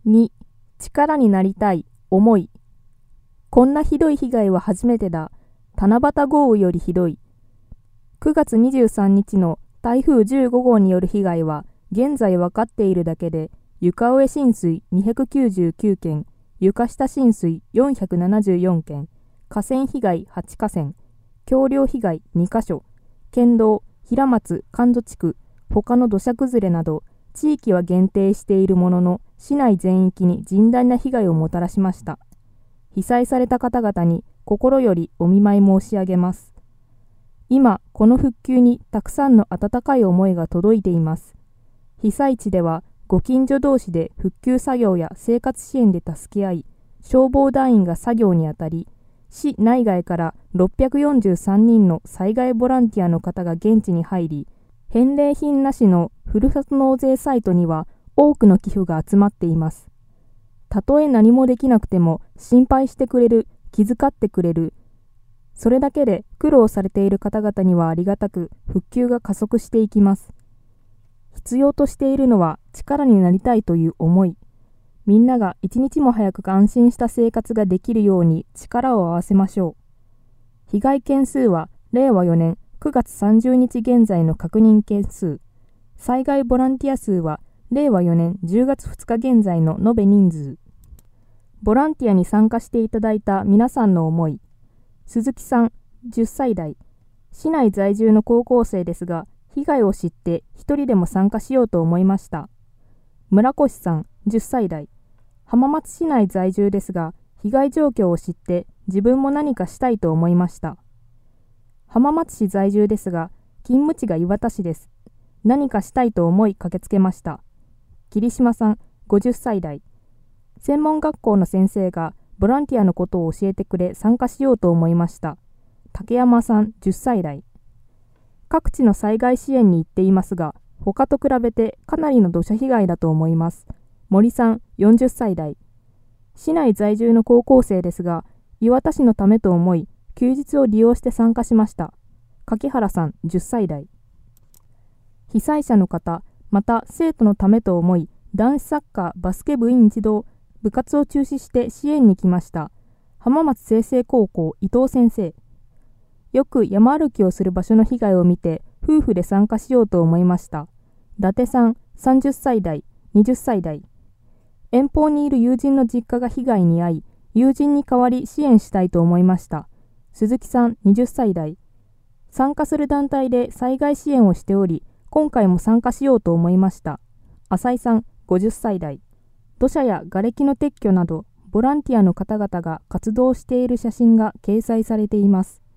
2、力になりたい、思い。こんなひどい被害は初めてだ。七夕豪雨よりひどい。9月23日の台風15号による被害は、現在分かっているだけで、床上浸水299件、床下浸水474件、河川被害8河川、橋梁被害2カ所、県道、平松、神戸地区、他の土砂崩れなど、地域は限定しているものの、市内全域に甚大な被害をもたらしました。被災された方々に心よりお見舞い申し上げます。今、この復旧にたくさんの温かい思いが届いています。被災地では、ご近所同士で復旧作業や生活支援で助け合い、消防団員が作業にあたり、市内外から643人の災害ボランティアの方が現地に入り、返礼品なしのふるさと納税サイトには多くの寄付が集まっています。たとえ何もできなくても心配してくれる、気遣ってくれる。それだけで苦労されている方々にはありがたく、復旧が加速していきます。必要としているのは力になりたいという思い。みんなが一日も早く安心した生活ができるように力を合わせましょう。被害件数は令和4年9月30日現在の確認件数。災害ボランティア数は令和4年10月2日現在の延べ人数。ボランティアに参加していただいた皆さんの思い。鈴木さん、10歳代。市内在住の高校生ですが、被害を知って一人でも参加しようと思いました。村越さん、10歳代。浜松市内在住ですが、被害状況を知って自分も何かしたいと思いました。浜松市在住ですが、勤務地が磐田市です。何かしたいと思い駆けつけました。桐島さん、50歳代。専門学校の先生がボランティアのことを教えてくれ参加しようと思いました。竹山さん、10歳代。各地の災害支援に行っていますが、他と比べてかなりの土砂被害だと思います。森さん、40歳代。市内在住の高校生ですが、磐田市のためと思い、休日を利用して参加しました。柿原さん、10歳代。被災者の方、また生徒のためと思い、男子サッカー、バスケ部員一同、部活を中止して支援に来ました。浜松清成高校、伊藤先生。よく山歩きをする場所の被害を見て、夫婦で参加しようと思いました。伊達さん、30歳代、20歳代。遠方にいる友人の実家が被害に遭い、友人に代わり支援したいと思いました。鈴木さん、20歳代。参加する団体で災害支援をしており、今回も参加しようと思いました。浅井さん、50歳代。土砂や瓦礫の撤去など、ボランティアの方々が活動している写真が掲載されています。